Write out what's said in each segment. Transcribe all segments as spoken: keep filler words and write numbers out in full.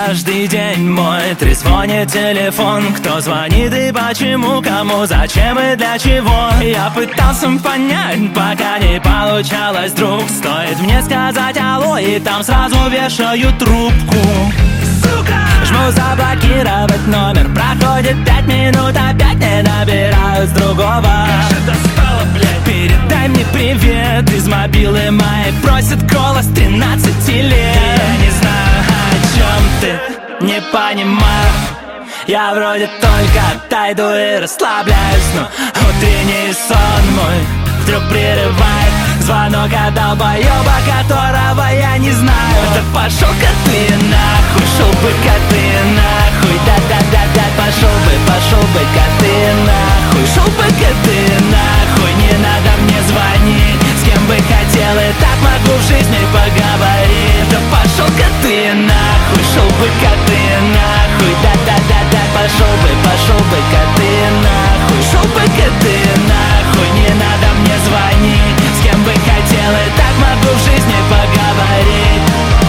каждый день мой трезвонит телефон. Кто звонит и почему, кому, зачем и для чего? Я пытался понять, пока не получалось, друг. Стоит мне сказать алло, и там сразу вешаю трубку. Сука! Жму заблокировать номер. Проходит пять минут, опять не набирают с другого. Как же достало, блядь. Передай мне привет из мобилы моей. Просит голос тринадцати лет. Я не знаю, о чем ты, не понимаю. Я вроде только отойду и расслабляюсь, но утренний сон мой вдруг прерывает звонок от долбоеба, которого я не знаю. Да пошел-ка ты нахуй, шел бы-ка ты нахуй. Да-да-да-да, пошел бы, пошел бы-ка ты нахуй. Шел бы-ка ты нахуй, не надо мне звонить. С кем бы хотел и так могу в жизни поговорить. Да пошел-ка ты нахуй, шел бы-ка ты нахуй. Да-да-да-да, пошел бы, пошел бы-ка ты нахуй. Шел бы-ка ты нахуй, не надо мне звонить. С кем бы хотел и так могу в жизни поговорить.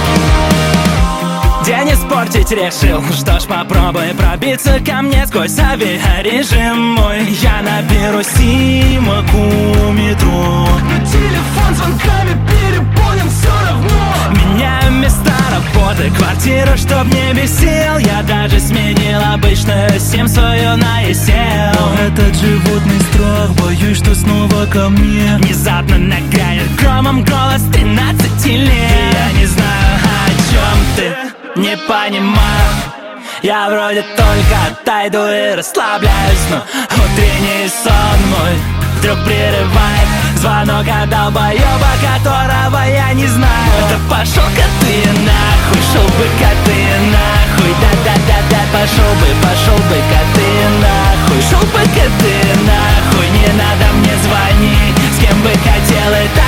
День испортить решил, что ж попробуй пробиться ко мне сквозь авиарежим мой. Я наберу симок у метро, но телефон звонками переполнен все равно. Меняю места работы, квартиру, чтоб не бесил. Я даже сменил обычную сим свою на есел. Но этот животный страх, боюсь, что снова ко мне. Внезапно нагрянет громом голос тринадцати лет. Я не знаю, о чем ты, не понимаю. Я вроде только отойду и расслабляюсь, но утренний сон мой вдруг прерывает звонок от долбоеба, которого я не знаю. Да пошел-ка ты нахуй, шел бы-ка ты нахуй. Да-да-да-да, пошел бы, пошел бы-ка ты нахуй. Шел бы-ка ты нахуй, не надо мне звонить. С кем бы хотел и